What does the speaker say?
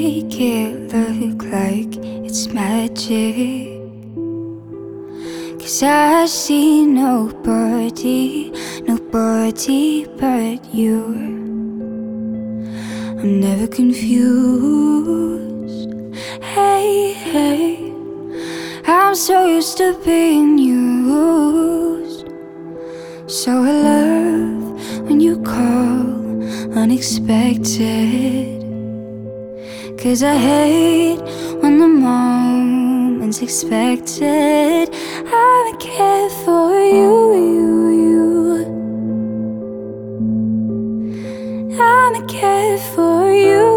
make it look like it's magic. 'Cause I see nobody but you. I'm never confused. Hey, hey, I'm so used to being used. So I love when you call unexpected. 'Cause I hate when the moment's expected. I don't care for you. I don't care for you.